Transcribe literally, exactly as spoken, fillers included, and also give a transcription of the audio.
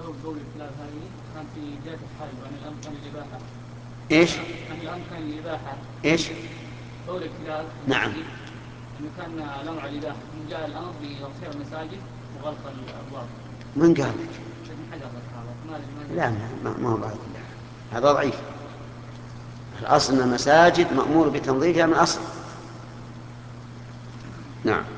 سبب قول الكلاب هذه كان في بداية الحل وأن الأمر كان الإباحة. إيش؟ أن الأمر كان الإباحة. إيش؟ قول الكلاب. نعم. أنه كان الأمر على الإباحة ثم جاء الأمر بتطهير المساجد وغلق الأبواب. من قال؟ لا ما ما هو بعد هذا ضعيف. الأصل أن المساجد مأمور بتنظيفها من أصل. نعم.